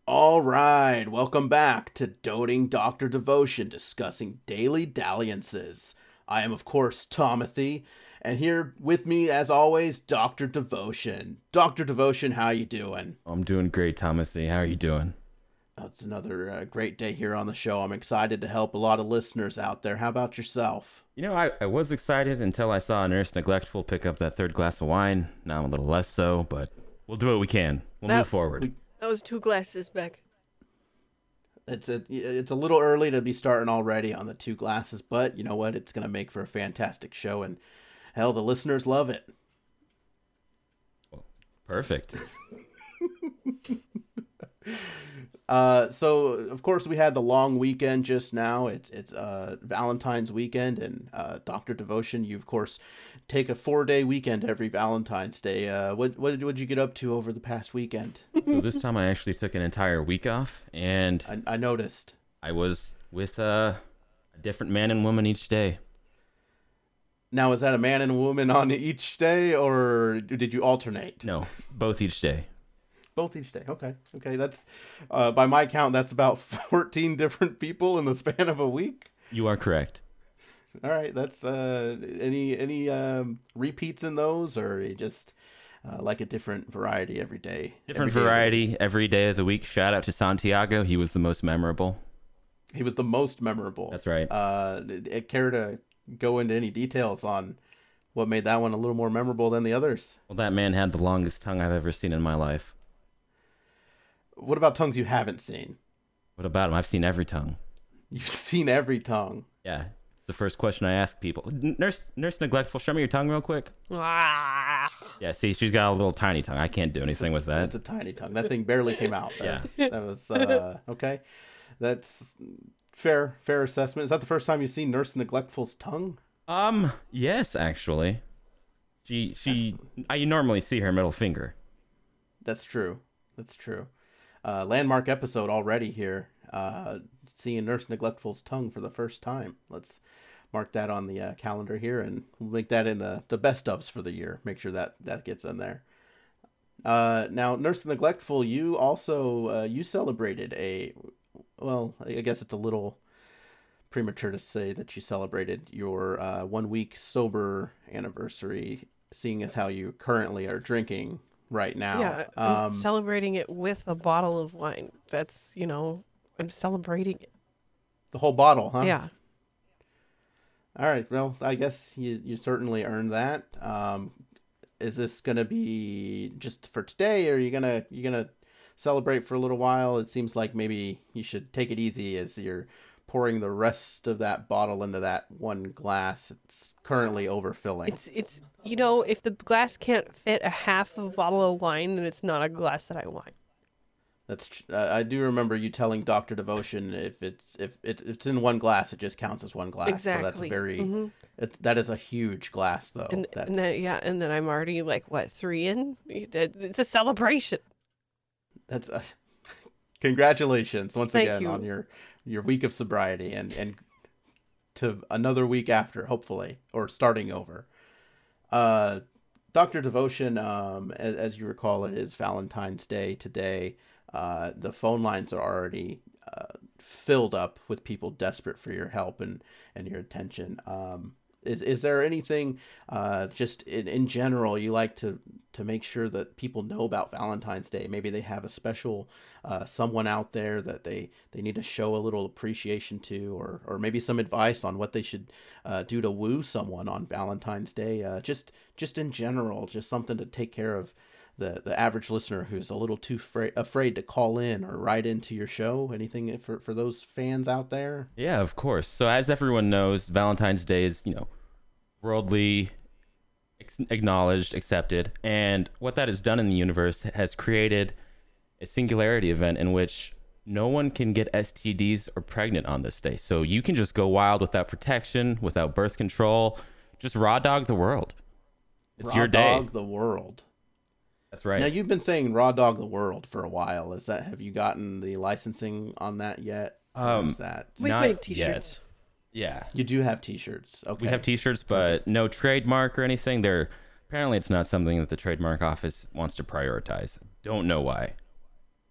All right, welcome back to Doting Dr. Devotion, discussing daily dalliances. I am, of course, Tomothy, and here with me, as always, Dr. Devotion. Dr. Devotion, how you doing? I'm doing great, Tomothy. How are you doing? It's another great day here on the show. I'm excited to help a lot of listeners out there. How about yourself? I was excited until I saw Nurse Neglectful pick up that third glass of wine. Now I'm a little less so, but we'll do what we can. We'll move forward. That was 2 glasses back. It's a little early to be starting already on the 2 glasses, but you know what? It's going to make for a fantastic show, and hell, the listeners love it. Well, perfect. So of course we had the long weekend just now. It's Valentine's weekend, and Dr. Devotion, you of course take a 4-day weekend every Valentine's Day. What'd you get up to over the past weekend? So this time I actually took an entire week off, and I noticed. I was with a different man and woman each day. Now, is that a man and a woman on each day, or did you alternate? No, both each day. Both each day. Okay. That's by my count, that's about 14 different people in the span of a week. You are correct. All right. That's any repeats in those, or you just like a different variety every day? Different variety every day of the week. Shout out to Santiago. He was the most memorable. He was the most memorable. That's right. Care to go into any details on what made that one a little more memorable than the others? Well, that man had the longest tongue I've ever seen in my life. What about tongues you haven't seen? What about him? I've seen every tongue. You've seen every tongue. Yeah, it's the first question I ask people. Nurse Neglectful, show me your tongue real quick. Ah. Yeah, see, she's got a little tiny tongue. I can't do anything with that. That's a tiny tongue. That thing barely came out. Yeah. That was okay. That's fair assessment. Is that the first time you've seen Nurse Neglectful's tongue? Yes, actually. I normally see her middle finger. That's true. Landmark episode already here. Seeing Nurse Neglectful's tongue for the first time. Let's mark that on the calendar here, and we'll make that in the best ofs for the year. Make sure that gets in there. Now, Nurse Neglectful, you also you celebrated I guess it's a little premature to say that you celebrated your 1 week sober anniversary, seeing as how you currently are drinking right now. Yeah, I'm celebrating it with a bottle of wine. That's, I'm celebrating it. The whole bottle, huh? Yeah. All right. Well, I guess you certainly earned that. Is this gonna be just for today, or are you gonna celebrate for a little while? It seems like maybe you should take it easy as you're pouring the rest of that bottle into that one glass. It's currently overfilling. It's if the glass can't fit a half of a bottle of wine, then it's not a glass that I want. That's I do remember you telling Dr. Devotion if it's in one glass, it just counts as one glass. Exactly. So that's very that is a huge glass though. And then I'm already 3 in. It's a celebration. That's congratulations once Thank again you. on your week of sobriety and to another week after, hopefully, or starting over. Dr. Devotion, as you recall, it is Valentine's Day today. The phone lines are already filled up with people desperate for your help and your attention. Is there anything just in general you like to make sure that people know about Valentine's Day? Maybe they have a special someone out there that they need to show a little appreciation to, or maybe some advice on what they should do to woo someone on Valentine's Day. Just in general, just something to take care of the average listener who's a little too afraid to call in or write into your show. Anything for those fans out there? Yeah, of course. So as everyone knows, Valentine's Day is, worldly acknowledged, accepted. And what that has done in the universe has created a singularity event in which no one can get STDs or pregnant on this day. So you can just go wild without protection, without birth control, just raw dog the world. It's your day. Raw dog the world. That's right. Now, you've been saying raw dog the world for a while. Have you gotten the licensing on that yet? Or is that We've Not made t-shirts. Yeah. you do have t-shirts? Okay. We have t-shirts, but no trademark or anything. Apparently it's not something that the trademark office wants to prioritize. Don't know why.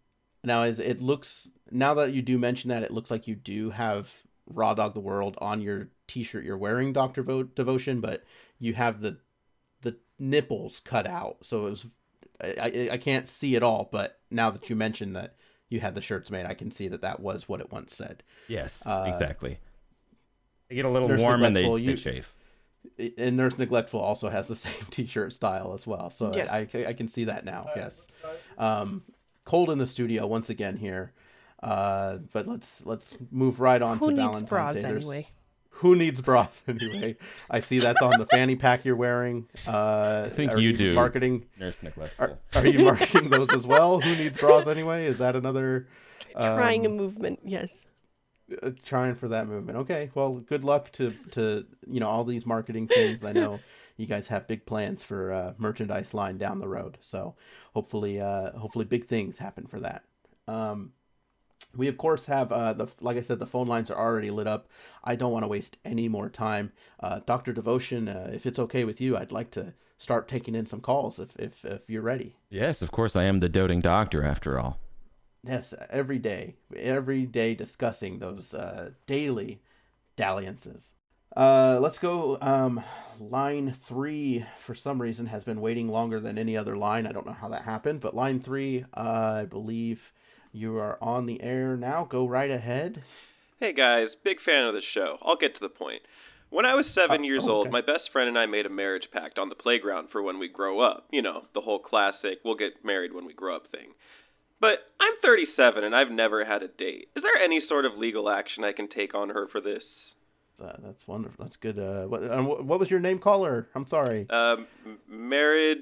Now, now that you do mention that, it looks like you do have Raw Dog the World on your t-shirt you're wearing, Dr. Devotion, but you have the nipples cut out. So it was, I can't see it all, but now that you mentioned that you had the shirts made, I can see that was what it once said. Yes, exactly. They get a little Nurse warm and Neglectful, they chafe. And Nurse Neglectful also has the same t-shirt style as well. So Yes. I can see that now. Yes. Cold in the studio once again here. But let's move right on Who to needs Valentine's bras Day. anyway? Who needs bras anyway? I see that's on the fanny pack you're wearing. I think are you do. Marketing. Nurse Neglectful. Are you marketing those as well? Who needs bras anyway? Is that another Trying a movement, yes. trying for that movement? Okay. Well, good luck to all these marketing things. I know you guys have big plans for merchandise line down the road. So hopefully big things happen for that. We of course have like I said, the phone lines are already lit up. I don't want to waste any more time. Dr. Devotion, if it's okay with you, I'd like to start taking in some calls if you're ready. Yes, of course. I am the doting doctor, after all. Yes, every day discussing those daily dalliances. Let's go. Line 3, for some reason, has been waiting longer than any other line. I don't know how that happened, but line 3, I believe you are on the air now. Go right ahead. Hey guys, big fan of the show. I'll get to the point. When I was 7 years old, okay. my best friend and I made a marriage pact on the playground for when we grow up. You know, the whole classic, we'll get married when we grow up thing. But I'm 37 and I've never had a date. Is there any sort of legal action I can take on her for this? That's wonderful. That's good. What was your name, caller? I'm sorry. Marriage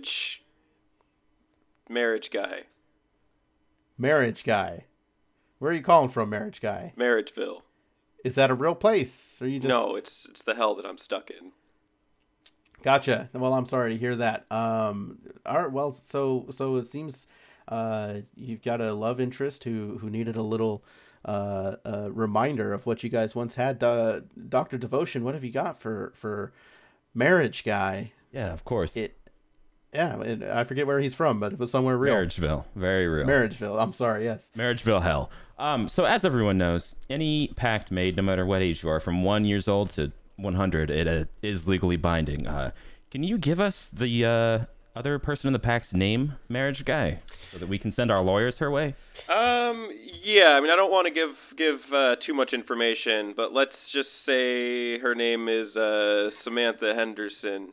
guy. Marriage Guy. Where are you calling from, Marriage Guy? Marriageville. Is that a real place? Or you just... No, it's the hell that I'm stuck in. Gotcha. Well, I'm sorry to hear that. All right. Well, so it seems you've got a love interest who needed a little reminder of what you guys once had. Dr. Devotion, what have you got for Marriage Guy? Yeah, of course. Yeah, and I forget where he's from, but it was somewhere real. Marriageville. Very real. Marriageville. I'm sorry, yes. Marriageville hell. So as everyone knows, any pact made, no matter what age you are, from 1 year old to 100, it is legally binding. Can you give us the other person in the pact's name, Marriage Guy, so that we can send our lawyers her way? Yeah, I mean, I don't want to give too much information, but let's just say her name is Samantha Henderson.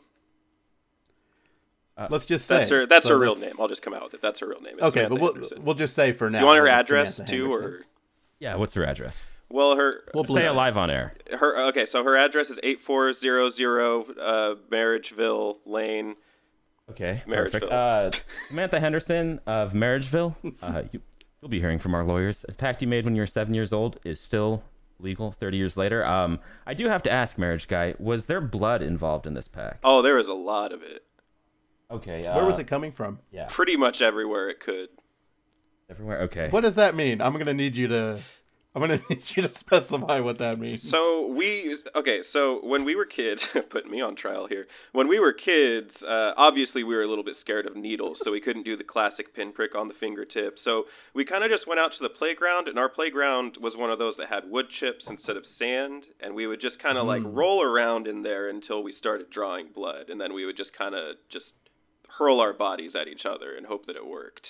Let's just say that's her real name. I'll just come out with it. That's her real name. It's okay, Samantha but Henderson. we'll just say for now. Do you want her that it's address Samantha too, Henderson. or? Yeah, what's her address? Well, Say it live on air. So her address is 8400 Marriageville Lane. Okay, perfect. Samantha Henderson of Marriageville. You'll be hearing from our lawyers. A pact you made when you were 7 years old is still legal 30 years later. I do have to ask, Marriage Guy, was there blood involved in this pact? Oh, there was a lot of it. Okay. Where was it coming from? Yeah. Pretty much everywhere it could. Everywhere. Okay. What does that mean? I'm gonna need you to specify what that means. So when we were kids, putting me on trial here. When we were kids, obviously we were a little bit scared of needles, so we couldn't do the classic pinprick on the fingertip. So we kind of just went out to the playground, and our playground was one of those that had wood chips instead of sand, and we would just kind of like roll around in there until we started drawing blood, and then we would just kind of just hurl our bodies at each other and hope that it worked.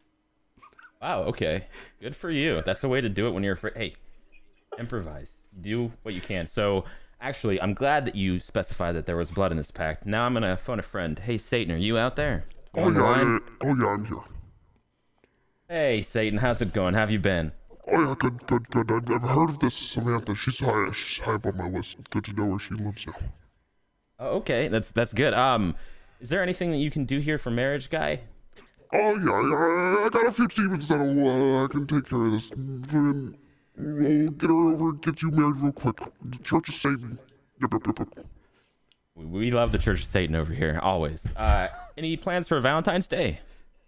Wow, okay. Good for you. That's the way to do it when you're afraid. Hey, improvise. Do what you can. So, actually, I'm glad that you specified that there was blood in this pact. Now I'm going to phone a friend. Hey, Satan, are you out there? You on the line? I'm here. Hey, Satan, how's it going? How have you been? Oh yeah, good. I've heard of this Samantha. She's high up on my list. It's good to know where she lives now. Oh, okay, that's good. Is there anything that you can do here for Marriage Guy? Oh yeah, I got a few demons that'll I can take care of this. We'll get her over and get you married real quick. The Church of Satan. Yep. We love the Church of Satan over here, always. Any plans for Valentine's Day?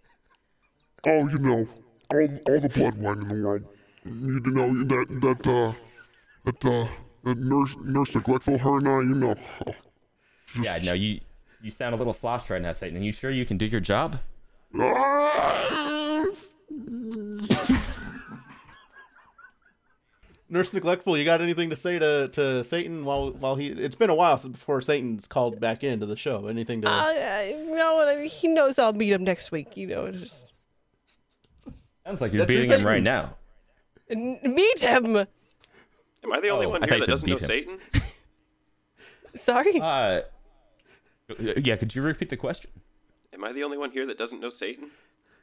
Oh, you know, all the blood wine in the world. You know that nurse Neglectful, her and I, you know. Yeah, no, you sound a little sloshed right now, Satan. Are you sure you can do your job? Nurse Neglectful, you got anything to say to Satan while he? It's been a while since before Satan's called back into the show. Anything to? No, he knows I'll beat him next week. It's just Sounds like you're That's your beating him Satan. right now. meet him. Am I the only one I here thought that you doesn't said know beat Satan? Sorry. Yeah, could you repeat the question? Am I the only one here that doesn't know Satan?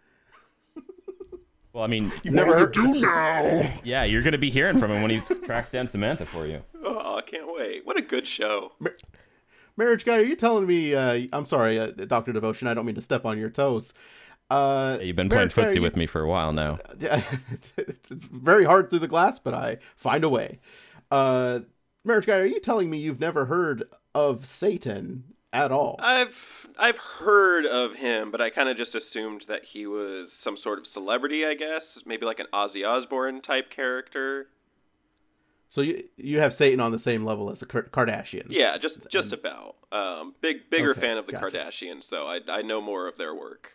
Well, I mean, You've never heard? Do now. yeah, you're gonna be hearing from him when he tracks down Samantha for you. Oh, I can't wait. What a good show. Marriage guy, are you telling me? I'm sorry, Doctor Devotion. I don't mean to step on your toes. You've been playing Marriage guy, footsie with me for a while now. Yeah, it's very hard through the glass, but I find a way. Marriage guy, are you telling me you've never heard of Satan at all? I've heard of him, but I kind of just assumed that he was some sort of celebrity, I guess. Maybe like an Ozzy Osbourne type character. So you have Satan on the same level as the Kardashians? Yeah, just about. Bigger Okay, fan of the gotcha. Kardashians, though. I know more of their work.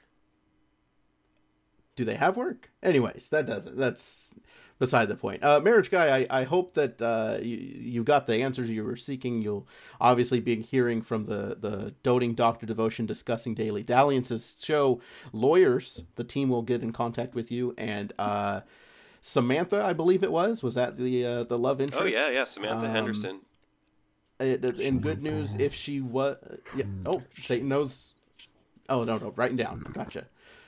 Do they have work? Anyways, that's beside the point. Marriage guy, I hope that you got the answers you were seeking. You'll obviously be hearing from the doting Dr. Devotion discussing Daily Dalliance's show. Lawyers, the team will get in contact with you, and Samantha, I believe it was that the love interest? Oh yeah, Samantha Henderson. In good news, if she was, yeah. Oh, Satan knows. Oh no, writing down. Gotcha.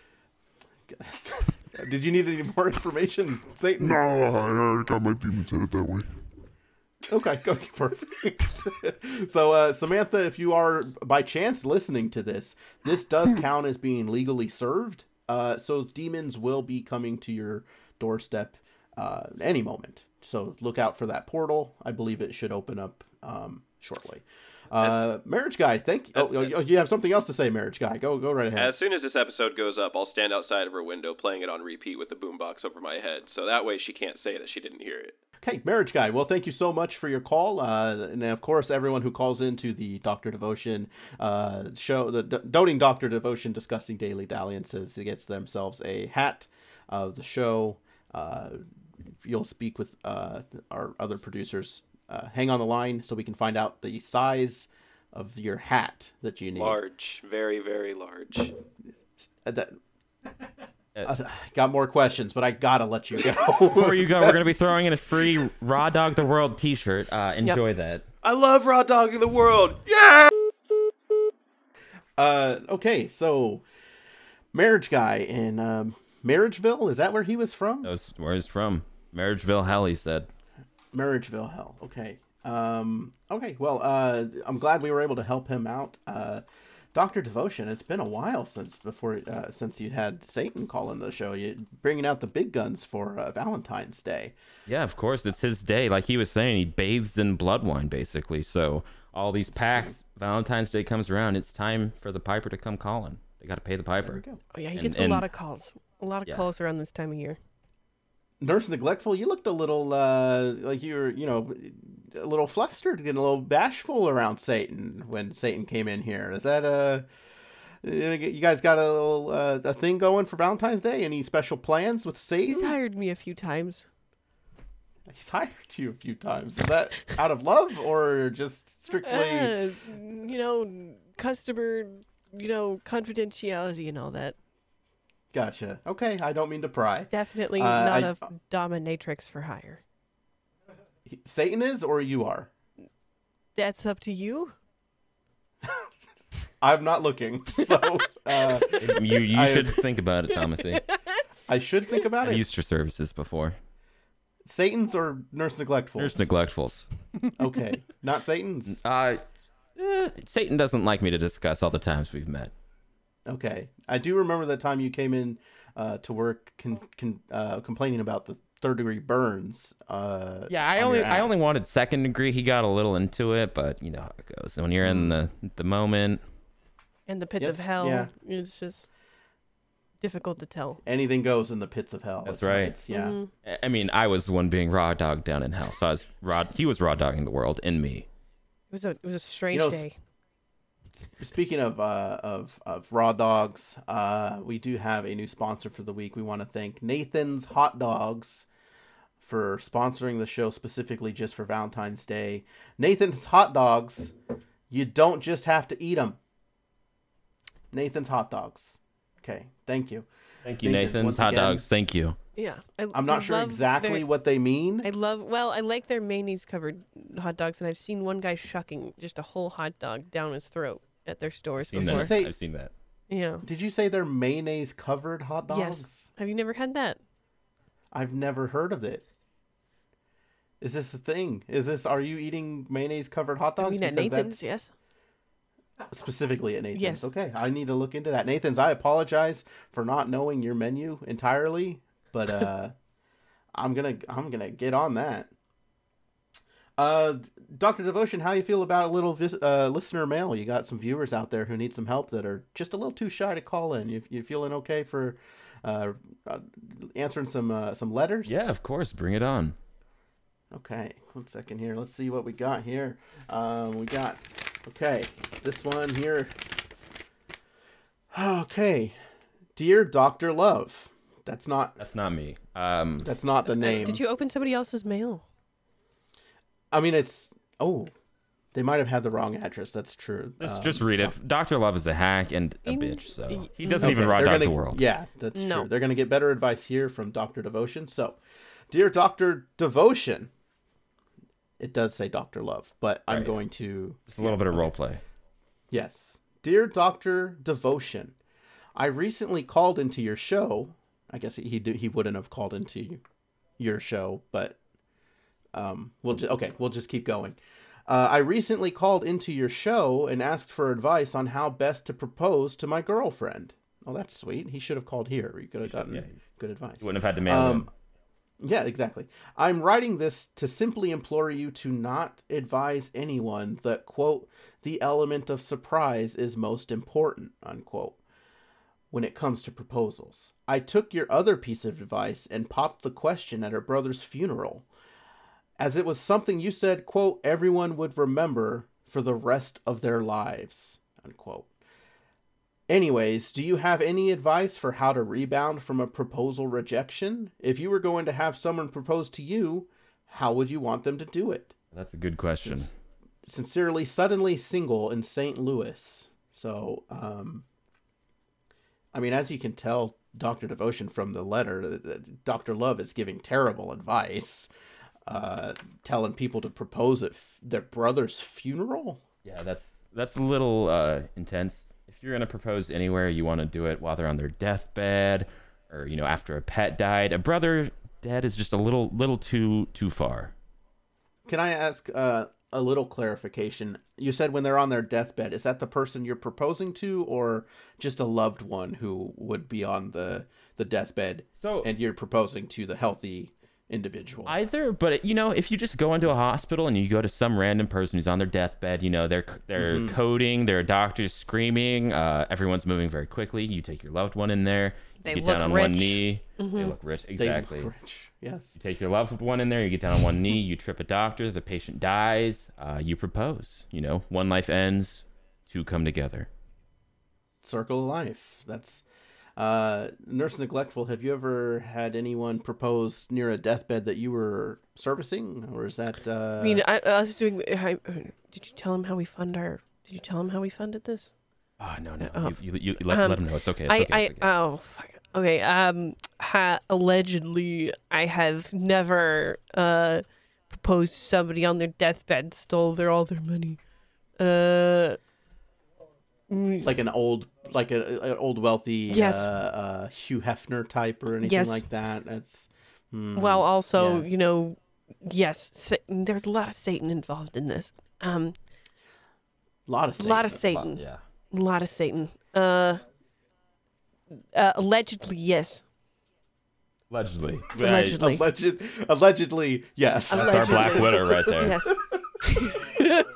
Did you need any more information, Satan? No, I already got my demons headed that way. Okay, perfect. So, Samantha, if you are by chance listening to this does count as being legally served. So demons will be coming to your doorstep any moment. So look out for that portal. I believe it should open up shortly. Marriage guy, thank you. Oh, you have something else to say, marriage guy. Go right ahead. As soon as this episode goes up, I'll stand outside of her window playing it on repeat with the boombox over my head, so that way she can't say that she didn't hear it. Okay, marriage guy. Well, thank you so much for your call, and of course, everyone who calls into the Dr. Devotion show, the doting Dr. Devotion discussing Daily Dalliances, gets themselves a hat of the show. You'll speak with our other producers. Hang on the line so we can find out the size of your hat that you need. Large, very, very large. Got more questions, but I gotta let you go. Before you go, we're gonna be throwing in a free Raw Dog the World T-shirt. Enjoy that. I love Raw Dog in the World. Yeah. Okay, so marriage guy in Marriageville, is that where he was from? That was where he's from. Marriageville Hell, he said. Marriageville hell. Okay. Okay. Well, I'm glad we were able to help him out. Dr. Devotion, it's been a while since you had Satan calling the show. You bringing out the big guns for Valentine's Day. Yeah, of course, it's his day. Like he was saying, he bathes in blood wine, basically. So all these packs, Valentine's Day comes around, it's time for the piper to come calling. They got to pay the piper. There we go. Oh yeah, he gets a lot of calls. A lot of calls around this time of year. Nurse Neglectful, you looked a little like you were, a little flustered, getting a little bashful around Satan when Satan came in here. Is that you guys got a little a thing going for Valentine's Day? Any special plans with Satan? He's hired me a few times. He's hired you a few times. Is that out of love or just strictly? Customer, confidentiality and all that. Gotcha. Okay, I don't mean to pry. Definitely not a dominatrix for hire. Satan is, or you are? That's up to you. I'm not looking, so You should think about it, Thomasy. I should think about I've it. used your services before. Satan's or Nurse Neglectful? Nurse Neglectfuls. Okay, not Satan's. Satan doesn't like me to discuss all the times we've met. Okay, I do remember that time you came in to work complaining about the third-degree burns. Yeah, I only wanted second degree. He got a little into it, but you know how it goes. When you're in the moment, And the pits of hell. yeah. It's just difficult to tell. Anything goes in the pits of hell. That's right. It's, yeah. Mm-hmm. I mean, I was the one being raw dog down in hell, so he was raw dogging the world in me. It was a strange day. Speaking of raw dogs, we do have a new sponsor for the week. We want to thank Nathan's Hot Dogs for sponsoring the show specifically just for Valentine's Day. Nathan's Hot Dogs, you don't just have to eat them. Nathan's Hot Dogs. Okay, thank you. Thank you, Nathan's, Nathan's once Hot again. Dogs. Thank you. Yeah. I'm not sure exactly what they mean. I like their mayonnaise covered hot dogs, and I've seen one guy shucking just a whole hot dog down his throat at their stores Seen before. that. Say- I've seen that. Yeah. Did you say they're mayonnaise covered hot dogs? Yes. Have you never had that? I've never heard of it. Is this a thing? Are you eating mayonnaise covered hot dogs? I mean, at Because Nathan's, that's yes. Specifically at Nathan's. Yes. Okay, I need to look into that. Nathan's, I apologize for not knowing your menu entirely, but I'm gonna get on that. Dr. Devotion, how you feel about a little listener mail? You got some viewers out there who need some help that are just a little too shy to call in. You feeling okay for answering some letters? Yeah, of course. Bring it on. Okay, 1 second here. Let's see what we got here. Okay, this one here. Okay, Dear Dr. Love. That's not me. That's not the name. Did you open somebody else's mail? I mean, it's... Oh, they might have had the wrong address. That's true. Just read it. Dr. Love is a hack and a bitch, so he doesn't Okay, even raw they're dog gonna- the world. Yeah, that's No. true. They're going to get better advice here from Dr. Devotion. So, Dear Dr. Devotion. It does say Dr. Love, but I'm Right. going to... Just a little bit of role play. Yes. Dear Dr. Devotion, I recently called into your show. I guess he wouldn't have called into your show, but we'll just keep going. I recently called into your show and asked for advice on how best to propose to my girlfriend. Oh, that's sweet. He should have called here. You could have gotten good advice. You wouldn't have had to mail in. Yeah, exactly. I'm writing this to simply implore you to not advise anyone that, quote, the element of surprise is most important, unquote, when it comes to proposals. I took your other piece of advice and popped the question at her brother's funeral, as it was something you said, quote, everyone would remember for the rest of their lives, unquote. Anyways, do you have any advice for how to rebound from a proposal rejection? If you were going to have someone propose to you, how would you want them to do it? That's a good question. Sincerely, suddenly single in St. Louis. So, I mean, as you can tell, Dr. Devotion from the letter, Dr. Love is giving terrible advice, telling people to propose at their brother's funeral. Yeah, that's a little intense. If you're gonna propose anywhere, you want to do it while they're on their deathbed, or after a pet died. A brother dead is just a little too far. Can I ask a little clarification? You said when they're on their deathbed. Is that the person you're proposing to, or just a loved one who would be on the deathbed, and you're proposing to the healthy individual? Either, but if you just go into a hospital and you go to some random person who's on their deathbed, they're coding, there are doctors screaming, everyone's moving very quickly. You take your loved one in there, you get down on one knee. They look rich, exactly. They look rich. Yes. You take your loved one in there, you get down on one knee, you trip a doctor, the patient dies, you propose. One life ends, two come together. Circle of life. That's Nurse Neglectful, have you ever had anyone propose near a deathbed that you were servicing, or is that? I mean, I was doing. Did you tell him how we fund our? Did you tell him how we funded this? Oh no. You let him know. It's okay. It's okay. Oh fuck. Okay. Allegedly, I have never proposed to somebody on their deathbed, stole all their money. Like an old wealthy yes. Hugh Hefner type or anything yes. like that. That's well, also yes, there's a lot of Satan involved in this. A lot of Satan. A lot of Satan. Yeah. A lot of Satan. Allegedly, yes. Allegedly. Allegedly, yes. That's our Black Widow right there. Yes.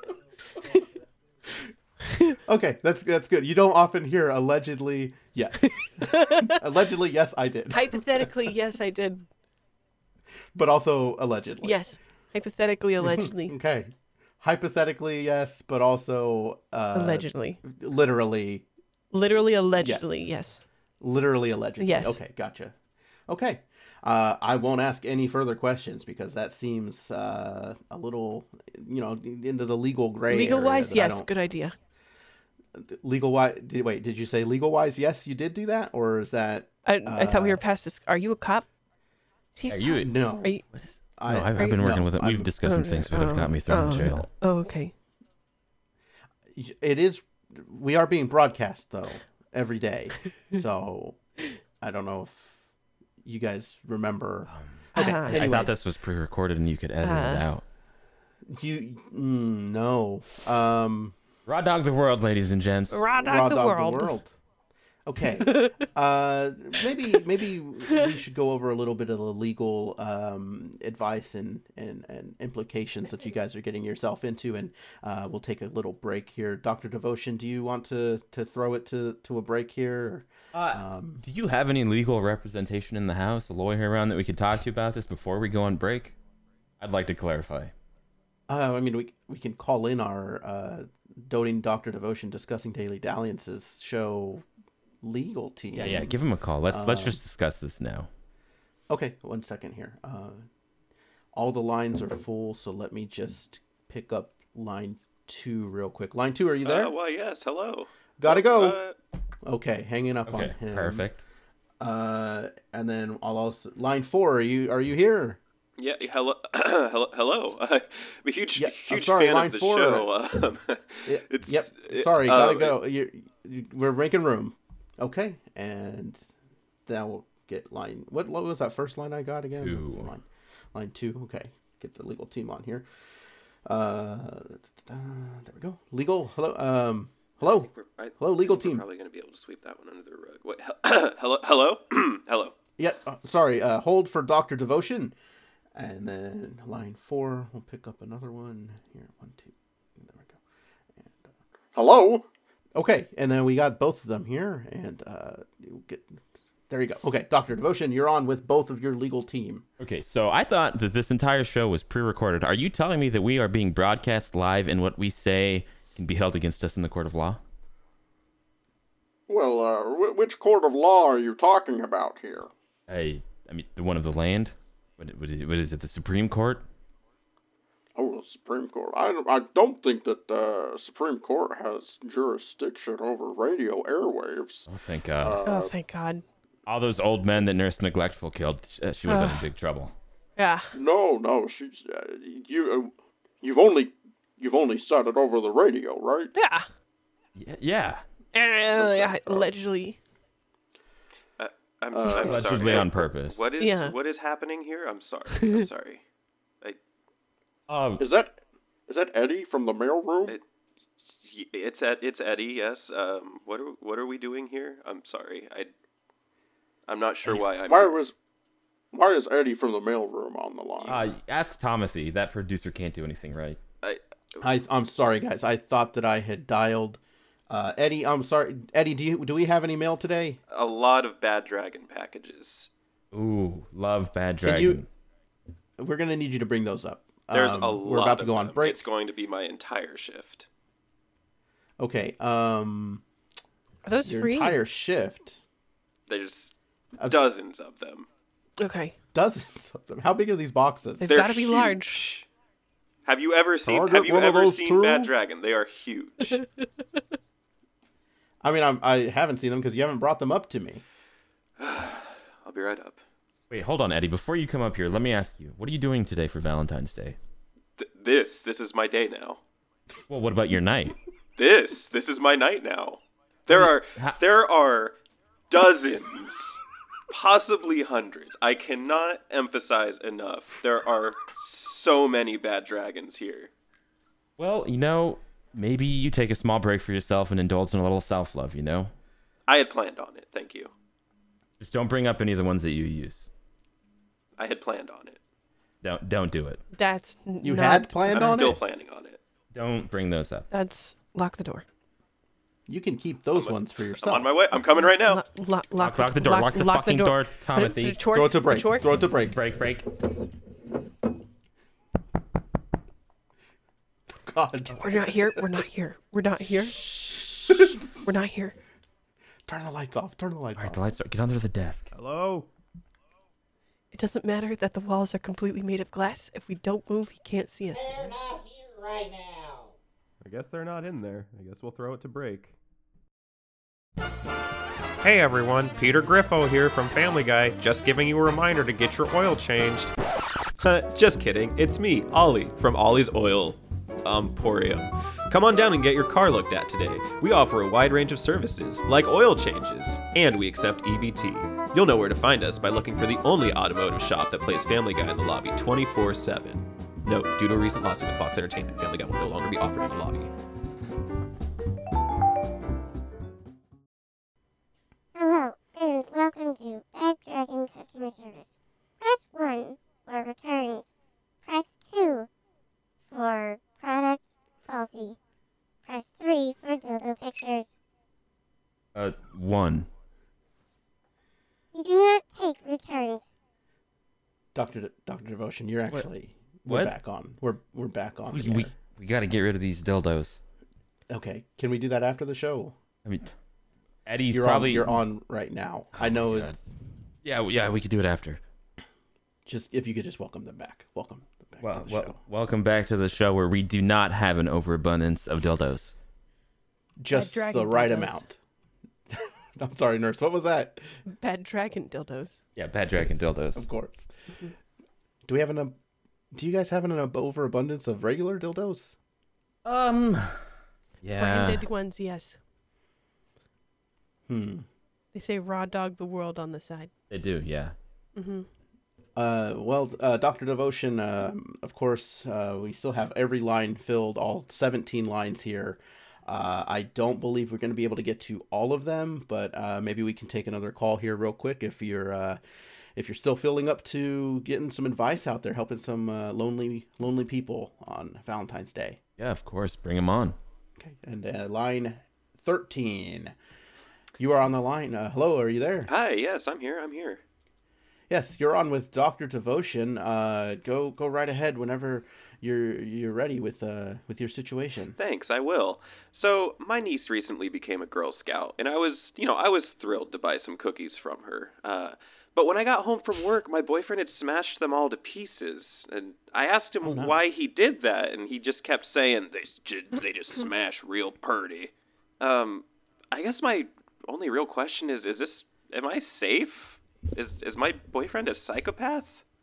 Okay, that's good. You don't often hear allegedly, yes. Allegedly, yes, I did. Hypothetically, yes, I did. But also allegedly. Yes. Hypothetically, allegedly. Okay. Hypothetically, yes, but also allegedly. Literally, allegedly, yes. Literally, allegedly. Yes. Okay, gotcha. Okay. I won't ask any further questions because that seems a little, into the legal gray Legal area wise, that I yes, don't- good idea. Legal wise, wait, did you say legal wise? Yes, you did do that, or is that I thought we were past this. Are you a cop? Is he a Are you? no? Are you? No, I've been working no, with it. I'm- We've discussed some things that have got me thrown in jail. Oh, okay. It is. We are being broadcast though every day, so I don't know if you guys remember. Okay, I I anyways, thought this was pre-recorded and you could edit it out. no. Raw Dog the World, ladies and gents. Raw dog Raw the Dog world. Okay. Maybe we should go over a little bit of the legal advice and implications that you guys are getting yourself into, and we'll take a little break here. Dr. Devotion, do you want to throw it to a break here? Do you have any legal representation in the house, a lawyer around that we could talk to about this before we go on break? I'd like to clarify. I mean, we can call in our Doting Dr. Devotion Discussing Daily Dalliances show legal team. Yeah, give him a call. Let's just discuss this now. Okay, 1 second here. All the lines are full, so let me just pick up line 2 real quick. Line 2, are you there? Well, yes. Hello. Gotta go. Okay, hanging up Okay, on him. perfect. And then I'll also line 4. Are you here? Yeah. Hello. Hello. I'm a huge, Yeah, I'm huge sorry, fan line of the 4. show. Yep. Sorry, gotta go. We're making room. Okay, and then we'll get line. What was that first line I got again? 2. That's line 2. Okay, get the legal team on here. There we go. Legal. Hello. Hello. Hello, legal We're team. probably going to be able to sweep that one under the rug. Wait, hello? Hello? Yeah. Sorry. Hold for Dr. Devotion, and then line 4. We'll pick up another one here. 1, 2. There we go. And, Hello? okay, and then we got both of them here, and there you go. Okay, Dr. Devotion, you're on with both of your legal team. Okay, so I thought that this entire show was pre-recorded. Are you telling me that we are being broadcast live and what we say can be held against us in the court of law? Well, which court of law are you talking about here? I mean, the one of the land? What is it, the Supreme Court? Oh, the Supreme Court. I don't think that the Supreme Court has jurisdiction over radio airwaves. Oh, thank God. Oh, thank God. All those old men that Nurse Neglectful killed, she would have been in big trouble. Yeah. No, she's you've only said it over the radio, right? Yeah. Yeah. Yeah, allegedly. I'm Allegedly sorry. on purpose. What is happening here? I'm sorry. I'm sorry. Is that Eddie from the mailroom? It's Eddie. Yes. What are we doing here? I'm sorry. I'm not sure why I'm. Why is Eddie from the mailroom on the line? Ask Timothy. That producer can't do anything right. I'm sorry, guys. I thought that I had dialed Eddie. I'm sorry, Eddie. Do we have any mail today? A lot of Bad Dragon packages. Ooh, love Bad Dragon. We're gonna need you to bring those up. There's a lot. We're about to go of on them. break. It's going to be my entire shift. Okay. Are those Your free? entire shift. There's dozens of them. Okay. Dozens of them. How big are these boxes? They've They're got to be huge. large. Have you ever Can I seen? get Have you one of ever those seen too? Bad Dragon? They are huge. I mean, I haven't seen them because you haven't brought them up to me. I'll be right up. Wait, hold on, Eddie. Before you come up here, let me ask you, what are you doing today for Valentine's Day? This is my day now. Well, what about your night? This is my night now. There are dozens, possibly hundreds. I cannot emphasize enough. There are so many Bad Dragons here. Well, maybe you take a small break for yourself and indulge in a little self-love, I had planned on it. Thank you. Just don't bring up any of the ones that you use. I had planned on it. Don't do it. That's You not, had planned I'm on still it? planning on it. Don't bring those up. That's lock the door. You can keep those ones for I'm yourself. on my way. I'm coming right now. Lock the door. Lock the fucking door, Timothy. Throw it to break. Throw it to break. Break. God. We're not here. We're not here. We're not here. We're not here. Turn the lights off. Turn the lights All right, off. the lights are... Get under the desk. Hello? It doesn't matter that the walls are completely made of glass. If we don't move, he can't see us. They're not here right now. I guess they're not in there. I guess we'll throw it to break. Hey everyone, Peter Griffo here from Family Guy, just giving you a reminder to get your oil changed. Just kidding, it's me, Ollie, from Ollie's Oil Emporium. Come on down and get your car looked at today. We offer a wide range of services, like oil changes, and we accept EBT. You'll know where to find us by looking for the only automotive shop that plays Family Guy in the lobby 24/7. Note, due to a recent lawsuit with Fox Entertainment, Family Guy will no longer be offered in the lobby. Hello, and welcome to Bad Dragon Customer Service. Press 1 for returns. Press 2 for product faulty. Press 3 for dildo pictures. 1. We do not take returns. Dr. Devotion, you're actually What? we're back on. We're back on. the We air. got to get rid of these dildos. Okay, can we do that after the show? I mean, Eddie's You're probably... you're on right now. I know. God. Yeah, we could do it after. Just if you could just welcome them back. Welcome them back to the show. Welcome back to the show where we do not have an overabundance of dildos. Just Bad the dragon right dildos. amount. I'm sorry, nurse. What was that? Bad dragon dildos. Yeah, bad dragon dildos. Of course. Do we have do you guys have an overabundance of regular dildos? Yeah. Branded ones, yes. Hmm. They say raw dog the world on the side. They do, yeah. Mm-hmm. Well, Dr. Devotion, of course, we still have every line filled, all 17 lines here. I don't believe we're going to be able to get to all of them, but maybe we can take another call here real quick if you're still feeling up to getting some advice out there, helping some lonely people on Valentine's Day. Yeah, of course. Bring them on. Okay, and line 13. You are on the line. Hello, are you there? Hi, yes, I'm here. Yes, you're on with Dr. Devotion. Go right ahead whenever you're ready with your situation. Thanks, I will. So, my niece recently became a Girl Scout, and I was thrilled to buy some cookies from her. But when I got home from work, my boyfriend had smashed them all to pieces, and I asked him why he did that, and he just kept saying they just smash real purty. I guess my only real question is am I safe? Is my boyfriend a psychopath?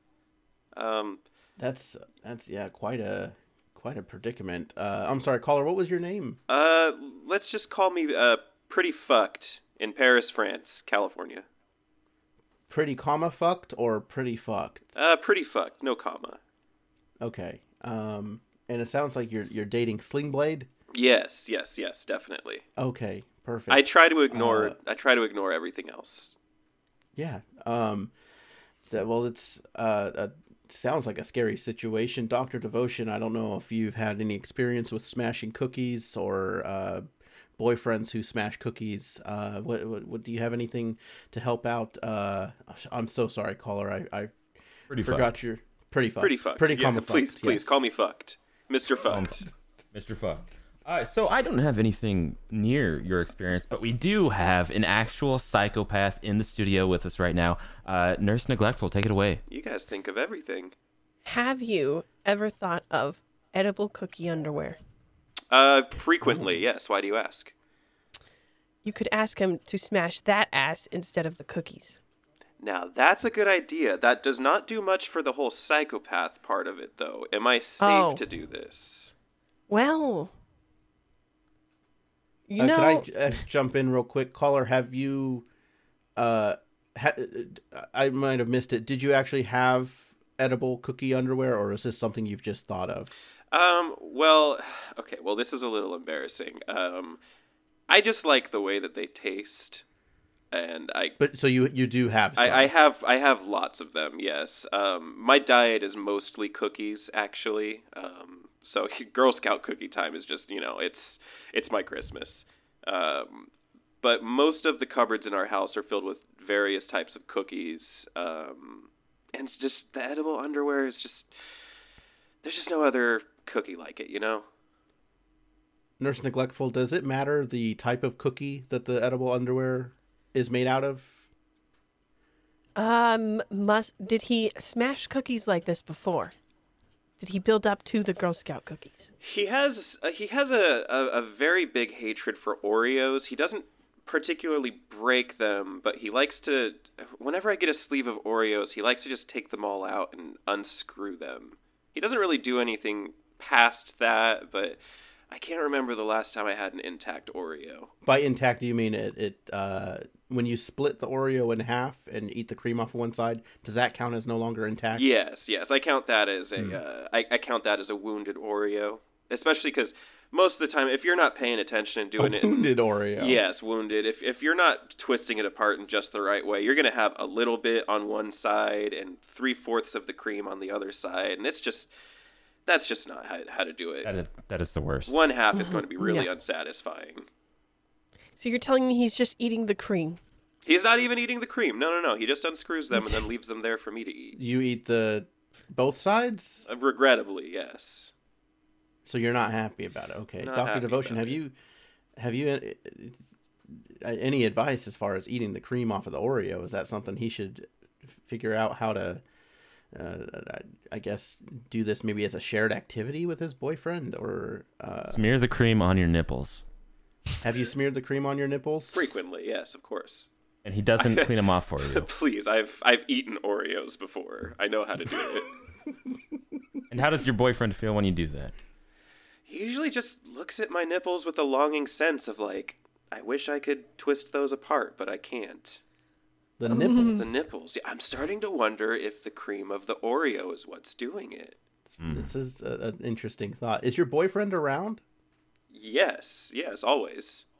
That's quite a predicament. I'm sorry, caller. What was your name? Let's just call me Pretty Fucked in Paris, France, California. Pretty comma fucked or pretty fucked? Pretty Fucked, no comma. Okay. And it sounds like you're dating Sling Blade. Yes, definitely. Okay, perfect. I try to ignore everything else. Yeah. It's sounds like a scary situation. Dr. Devotion, I don't know if you've had any experience with smashing cookies or boyfriends who smash cookies. What do you have anything to help out? I'm so sorry, caller. I forgot your pretty fucked. Pretty comma fucked. Please call me Fucked. Mr. Fucked. Mr. Fucked. So I don't have anything near your experience, but we do have an actual psychopath in the studio with us right now. Nurse Neglectful, take it away. You guys think of everything. Have you ever thought of edible cookie underwear? Frequently, yes. Why do you ask? You could ask him to smash that ass instead of the cookies. Now, that's a good idea. That does not do much for the whole psychopath part of it, though. Am I safe to do this? Well, can I jump in real quick? Caller, have you... I might have missed it. Did you actually have edible cookie underwear, or is this something you've just thought of? Well, okay, this is a little embarrassing. I just like the way that they taste, and But so you do have some. I have lots of them, yes. My diet is mostly cookies, actually. So Girl Scout cookie time is just, it's my Christmas. But most of the cupboards in our house are filled with various types of cookies. And it's just, the edible underwear is just, there's just no other cookie like it, Nurse Neglectful, does it matter the type of cookie that the edible underwear is made out of? Did he smash cookies like this before? Did he build up to the Girl Scout cookies? He has a very big hatred for Oreos. He doesn't particularly break them, but he likes to, whenever I get a sleeve of Oreos, he likes to just take them all out and unscrew them. He doesn't really do anything past that, but I can't remember the last time I had an intact Oreo. By intact, do you mean it when you split the Oreo in half and eat the cream off of one side, does that count as no longer intact? Yes. I count that as I count that as a wounded Oreo, especially because most of the time, if you're not paying attention and doing wounded Oreo. Yes, wounded. If you're not twisting it apart in just the right way, you're going to have a little bit on one side and 3/4 of the cream on the other side, and that's just not how to do it. That is the worst. One half is going to be really unsatisfying. So you're telling me he's just eating the cream? He's not even eating the cream. No. He just unscrews them and then leaves them there for me to eat. You eat both sides? Regrettably, yes. So you're not happy about it. Okay. Not Dr. happy Devotion, about have you any advice as far as eating the cream off of the Oreo? Is that something he should figure out how to I guess do this maybe as a shared activity with his boyfriend, or smear the cream on your nipples? Have you smeared the cream on your nipples? Frequently, yes, of course. And he doesn't clean them off for you. Please, I've eaten Oreos before. I know how to do it. And how does your boyfriend feel when you do that? He usually just looks at my nipples with a longing sense of like, I wish I could twist those apart, but I can't. The nipples. The nipples. Yeah, I'm starting to wonder if the cream of the Oreo is what's doing it. This is an interesting thought. Is your boyfriend around? Yes, always.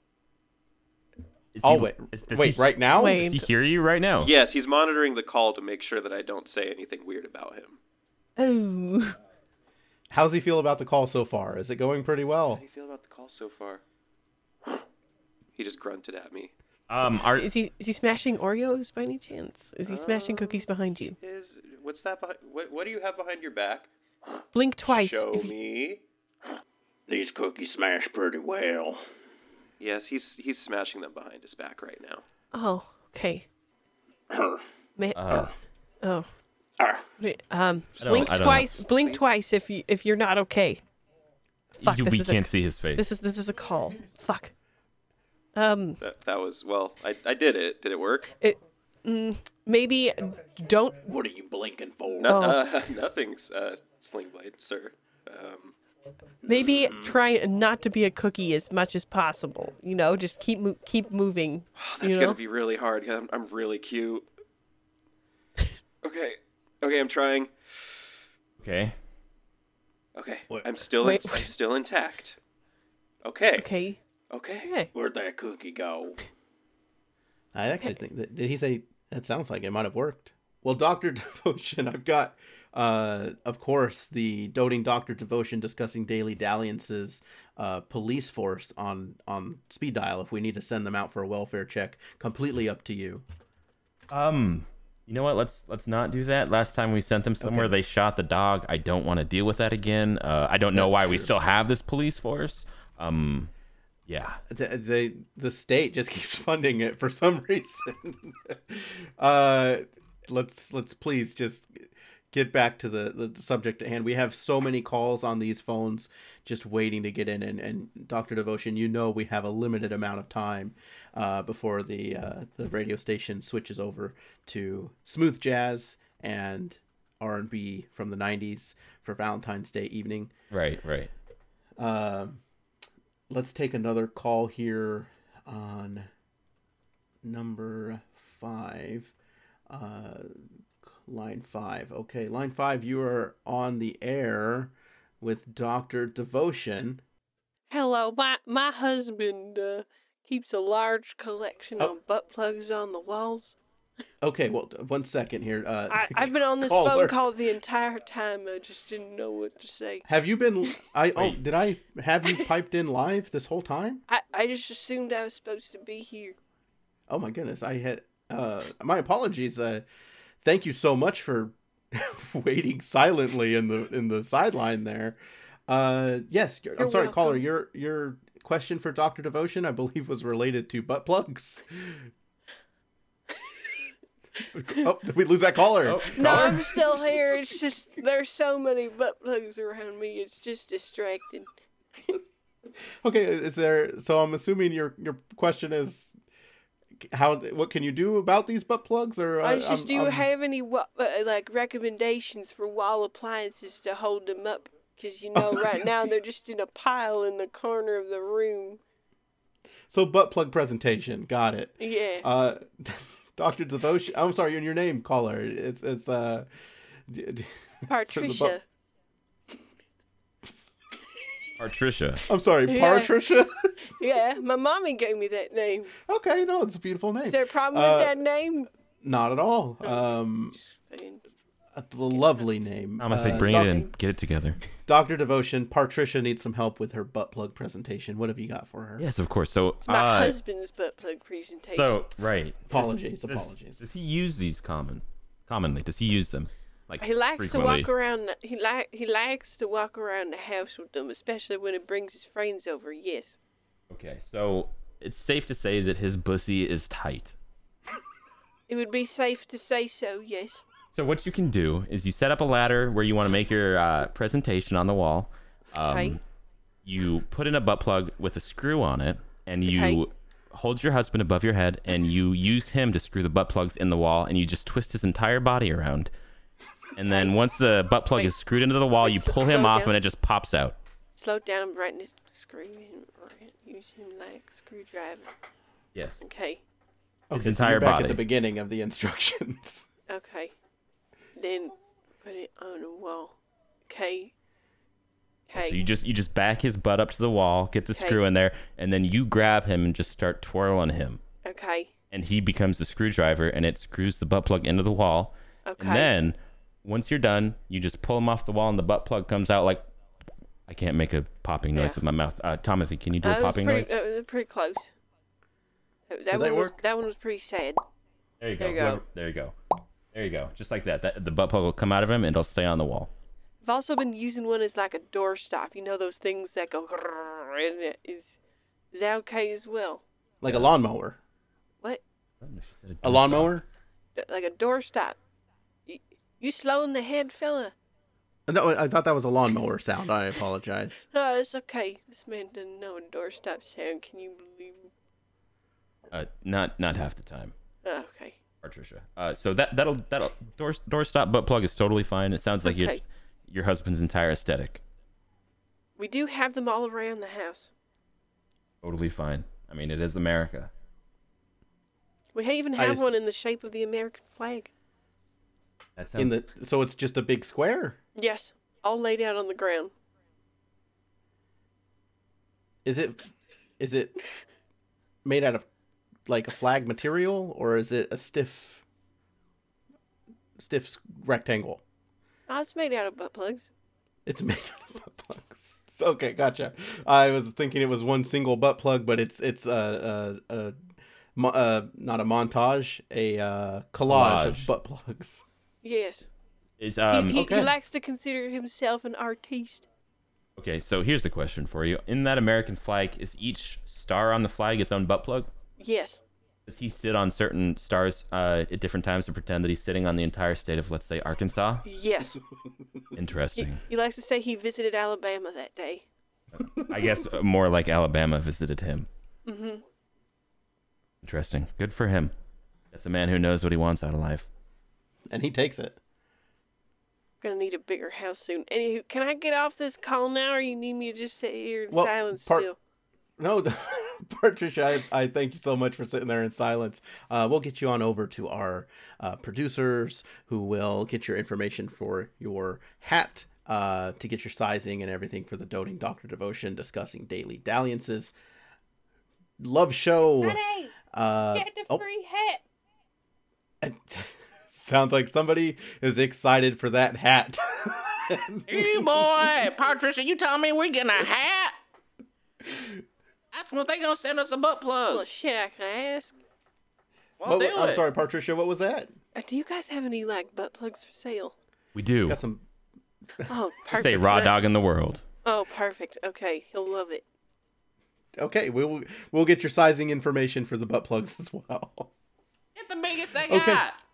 Wait, right now? Wait. Does he hear you right now? Yes, he's monitoring the call to make sure that I don't say anything weird about him. Oh. How's he feel about the call so far? Is it going pretty well? How do you feel about the call so far? He just grunted at me. Is he smashing Oreos by any chance? Is he smashing cookies behind you? What's that behind? What do you have behind your back? Blink twice. Show me. These cookies smash pretty well. Yes, he's smashing them behind his back right now. Oh, okay. I Blink twice. Blink twice if you're not okay. Fuck, we can't see his face. This is a call. Fuck. That was, well, I did it. Did it work? Maybe don't. What are you blinking for? Nothing, Sling Blade, sir. Maybe try not to be a cookie as much as possible. You know, just keep moving. That's gonna be really hard because I'm really cute. Okay, I'm trying. Okay. I'm still intact. Okay. Where'd that cookie go? I actually think that, did he say, that sounds like it might have worked. Well, Dr. Devotion, I've got, of course, the doting Dr. Devotion discussing daily dalliances, police force on speed dial if we need to send them out for a welfare check. Completely up to you. You know what? Let's not do that. Last time we sent them somewhere, they shot the dog. I don't want to deal with that again. I don't know why we still have this police force. Yeah. The state just keeps funding it for some reason. Let's please just get back to the subject at hand. We have so many calls on these phones just waiting to get in, and Dr. Devotion, you know we have a limited amount of time before the radio station switches over to smooth jazz and R&B from the 90s for Valentine's Day evening. Right. Let's take another call here on number 5. Line 5. Okay, line 5, you are on the air with Dr. Devotion. Hello, my husband keeps a large collection of butt plugs on the walls. Okay, well, 1 second here. I've been on this phone call the entire time. I just didn't know what to say. Have you been? Did I have you piped in live this whole time? I just assumed I was supposed to be here. Oh my goodness, I had. My apologies. Thank you so much for waiting silently in the sideline there. Yes, I'm sorry, caller. Your question for Dr. Devotion, I believe, was related to butt plugs. Oh, did we lose that caller? Oh, No, caller? I'm still here. It's just there's so many butt plugs around me. It's just distracting. Okay, is there? So I'm assuming your question is, what can you do about these butt plugs? Or Do you have any like recommendations for wall appliances to hold them up? Because right now they're just in a pile in the corner of the room. So butt plug presentation, got it. Yeah. Dr. Devotion. I'm sorry, your name, caller. It's Patricia. Patricia. I'm sorry, Yeah. Patricia. Yeah, my mommy gave me that name. Okay, no, it's a beautiful name. Is there a problem with that name? Not at all. A lovely name. I'm gonna say bring it in, get it together. Dr. Devotion, Patricia needs some help with her butt plug presentation. What have you got for her? Yes, of course. So My husband's butt plug presentation. So right. Apologies. Does he use these commonly? Does he use them He likes frequently? to walk around. He likes to walk around the house with them, especially when he brings his friends over. Yes. Okay, so it's safe to say that his pussy is tight. It would be safe to say so. Yes. So what you can do is you set up a ladder where you want to make your presentation on the wall. Okay. You put in a butt plug with a screw on it, and you hold your husband above your head, and you use him to screw the butt plugs in the wall, and you just twist his entire body around. And then once the butt plug is screwed into the wall, you pull him Slow off, down. and it just pops out. Slow down. I'm writing this screw. Use him like screwdriver. Yes. Okay. Okay, His so entire you're back body. at the beginning of the instructions. Okay. Then put it on the wall. Okay. So you just back his butt up to the wall, get the Okay. screw in there, and then you grab him and just start twirling him. Okay. And he becomes the screwdriver, and it screws the butt plug into the wall. Okay. And then, once you're done, you just pull him off the wall, and the butt plug comes out like... I can't make a popping noise with my mouth. Timothy, can you do a popping noise? Pretty close. Did that work? That one was pretty sad. There you go. There you go. There you go. There you go. Just like that. The butt plug will come out of him, and it'll stay on the wall. I've also been using one as like a doorstop. You know those things that go... And is that okay as well? Like a lawnmower. What? A lawnmower? Like a doorstop. You slowing the head, fella? No, I thought that was a lawnmower sound. I apologize. No, it's okay. This man doesn't know a doorstop sound. Can you believe him? Not half the time. Oh, okay. Patricia. So that'll doorstop butt plug is totally fine. It sounds like Okay. your husband's entire aesthetic. We do have them all around the house. Totally fine. I mean, it is America. We even have one in the shape of the American flag. That sounds... So it's just a big square? Yes, all laid out on the ground. Is it made out of like a flag material, or is it a stiff rectangle? Oh, it's made out of butt plugs. It's made out of butt plugs. Okay, gotcha. I was thinking it was one single butt plug, but it's not a montage, a collage of butt plugs. Yes. Is He likes to consider himself an artiste. Okay, so here's the question for you. In that American flag, is each star on the flag its own butt plug? Yes. Does he sit on certain stars at different times and pretend that he's sitting on the entire state of, let's say, Arkansas? Yes. Interesting. He likes to say he visited Alabama that day. I guess more like Alabama visited him. Mm-hmm. Interesting. Good for him. That's a man who knows what he wants out of life. And he takes it. Gonna need a bigger house soon. Anywho, can I get off this call now, or you need me to just sit here in silence still? No, Patricia, I thank you so much for sitting there in silence. We'll get you on over to our producers, who will get your information for your hat, to get your sizing and everything for the Doting Dr. Devotion discussing daily dalliances. Love show. Honey, get the free hat. Sounds like somebody is excited for that hat. Hey, boy, Patricia, you telling me we're getting a hat? That's what they gonna send us a butt plug. Well, shit, I can ask. Well, do I'm it. sorry, Patricia, what was that? Do you guys have any, like, butt plugs for sale? We do. Got some... Oh, perfect. Say raw dog in the world. Oh, perfect. Okay, he'll love it. Okay, we'll get your sizing information for the butt plugs as well. It's the biggest they Okay. got.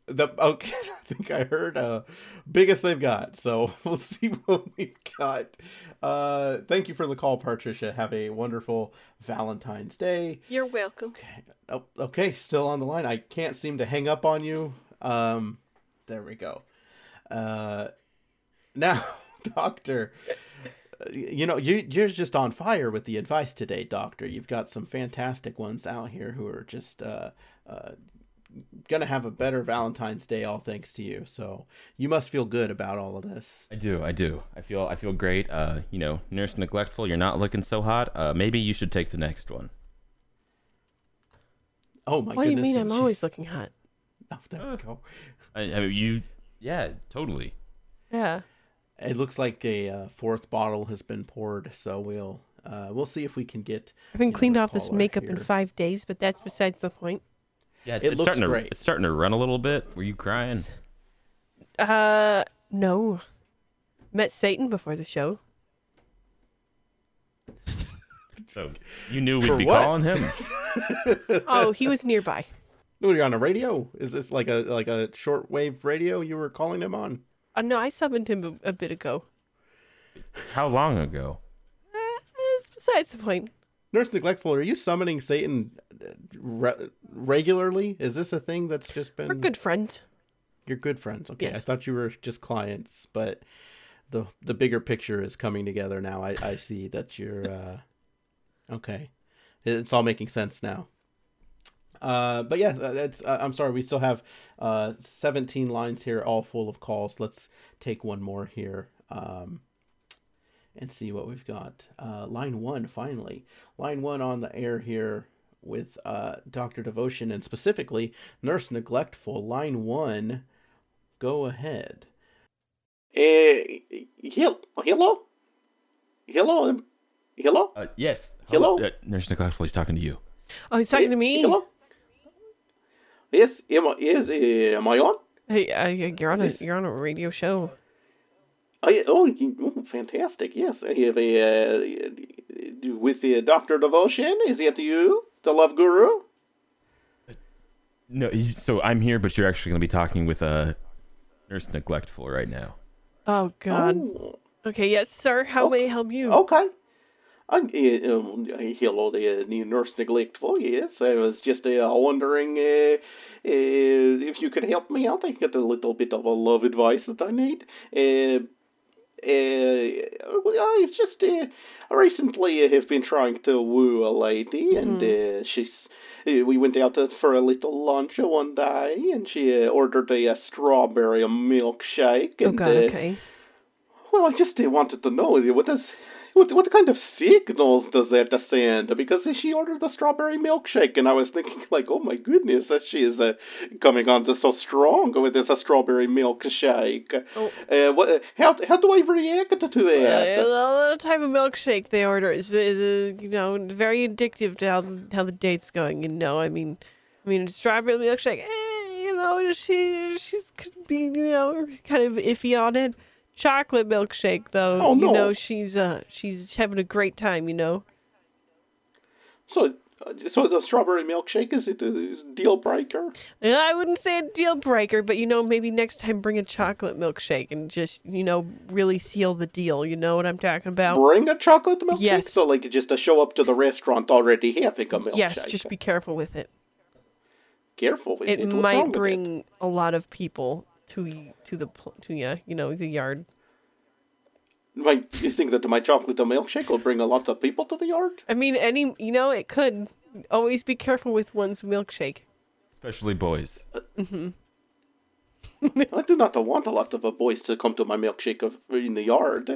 Okay, I think I heard biggest they've got. So we'll see what we've got. Thank you for the call, Patricia. Have a wonderful Valentine's Day. You're welcome. Okay. Oh, okay, still on the line. I can't seem to hang up on you. There we go. Now, Doctor, you're just on fire with the advice today, Doctor. You've got some fantastic ones out here who are just gonna have a better Valentine's Day, all thanks to you. So you must feel good about all of this. I do. I feel great. Nurse Neglectful, you're not looking so hot. Maybe you should take the next one. Oh my goodness! What do you mean? I'm always looking hot. Oh, there we go. I mean, yeah, totally. Yeah. It looks like a fourth bottle has been poured, so we'll see if we can get. I've been cleaned off this caller makeup here. in 5 days, but that's besides the point. Yeah, It looks starting great. It's starting to run a little bit. Were you crying? No. Met Satan before the show. So you knew For we'd be what? calling him. Oh, he was nearby. Oh, you're on a radio? Is this like a shortwave radio you were calling him on? No, I summoned him a bit ago. How long ago? It's besides the point. Nurse Neglectful, are you summoning Satan regularly? Is this a thing that's just been... We're good friends. You're good friends. Okay, Yes. I thought you were just clients, but the bigger picture is coming together now. I see that you're... Okay. It's all making sense now. But yeah, that's. I'm sorry, we still have 17 lines here, all full of calls. Let's take one more here and see what we've got. Line 1, finally. Line 1 on the air here with Dr. Devotion, and specifically Nurse Neglectful. Line 1, go ahead. Hello? Hello? Hello? Yes. Hello? Nurse Neglectful, he's talking to you. Oh, he's talking to me? Hello? Yes, am I on? Hey, you're on a radio show. Oh, fantastic. Yes, I have with the Dr. Devotion. Is it you, the love guru? No, so I'm here, but you're actually going to be talking with Nurse Neglectful right now. Oh, God. Oh. Okay, yes, sir. How may I help you? Okay. Hello, the Nurse Neglectful. Yes, I was just wondering if you could help me out. I got a little bit of a love advice that I need. I just recently have been trying to woo a lady, and we went out for a little lunch one day, and she ordered a strawberry milkshake. Oh, And, God, okay. well, I just wanted to know what kind of signals does that send? Because she ordered the strawberry milkshake, and I was thinking, like, oh my goodness, that she is coming on so strong with this strawberry milkshake. Oh. How do I react to that? The type of milkshake they order is very addictive to how the date's going. I mean, strawberry milkshake. She's could be kind of iffy on it. Chocolate milkshake, though, Oh, no. she's having a great time. So the strawberry milkshake, is it a deal breaker? I wouldn't say a deal breaker, but maybe next time bring a chocolate milkshake and just really seal the deal. You know what I'm talking about? Bring a chocolate milkshake? Yes. So like just to show up to the restaurant already having a milkshake? Yes, just be careful with it. Careful with it. It What's wrong might with bring a lot of people to the yard. You think that my chocolate milkshake will bring a lot of people to the yard? I mean, it could. Always be careful with one's milkshake. Especially boys. Mm-hmm. I do not want a lot of boys to come to my milkshake in the yard.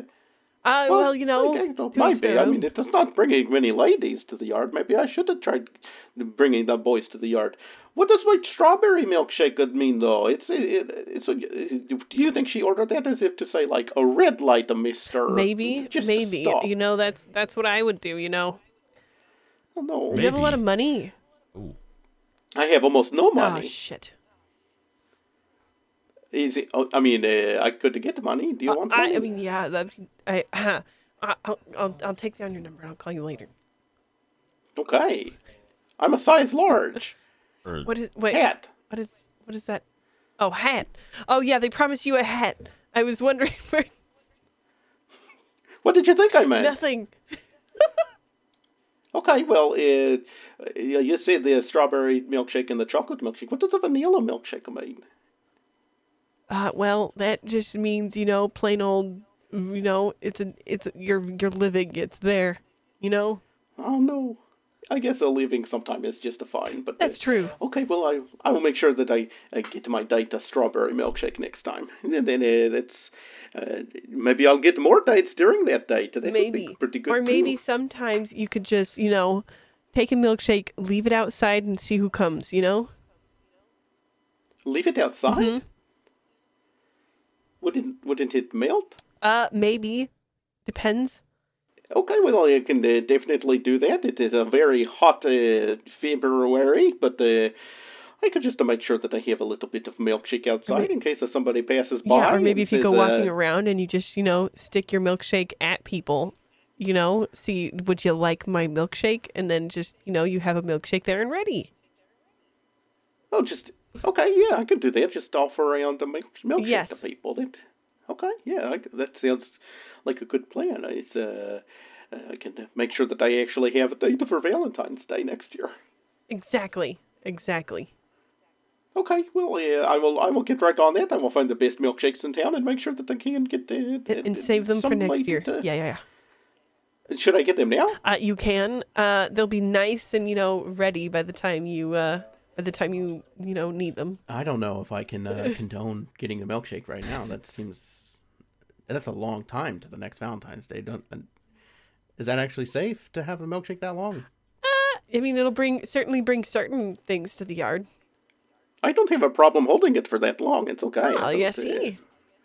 to maybe. It does not bring many ladies to the yard. Maybe I should have tried bringing the boys to the yard. What does my strawberry milkshake mean, though? Do you think she ordered that as if to say, like, a red light, mister? Maybe. Stop. That's what I would do. Oh, no. Do you have a lot of money? Ooh. I have almost no money. Oh shit. Is it? I could get money. Do you want money? I'll take down your number. I'll call you later. Okay. I'm a size large. What is? Wait. Cat. What is that? Oh, hat. Oh, yeah, they promised you a hat. I was wondering where... What did you think I meant? Nothing. Okay, well, you said the strawberry milkshake and the chocolate milkshake. What does a vanilla milkshake mean? Well, that just means, plain old, you're living. It's there, Oh, no. I guess a living sometime is just fine, but... That's true. Okay, well, I will make sure that I get my date a strawberry milkshake next time. And then maybe I'll get more dates during that date. That maybe. would be pretty good, or maybe too. sometimes you could just, take a milkshake, leave it outside, and see who comes, Leave it outside? Mm-hmm. Wouldn't it melt? Maybe. Depends. Okay, well, you can definitely do that. It is a very hot February, but I could just make sure that I have a little bit of milkshake outside in case somebody passes by. Yeah, or maybe if you go walking around. around and you just, stick your milkshake at people, see, would you like my milkshake? And then just, you have a milkshake there and ready. Oh, okay, yeah, I could do that. Just offer around the milkshake Yes. to people. Okay, yeah, that sounds like a good plan. I can make sure that I actually have a date for Valentine's Day next year. Exactly. Okay, well, yeah, I will get right on that. I will find the best milkshakes in town and make sure that I can get And save them for some next lady year. to- Yeah. Should I get them now? You can. They'll be nice and, ready by the time you need them. I don't know if I can condone getting the milkshake right now. That's a long time to the next Valentine's Day. Is that actually safe to have the milkshake that long? I mean, it'll certainly bring certain things to the yard. I don't have a problem holding it for that long. It's okay. Oh, yeah, see.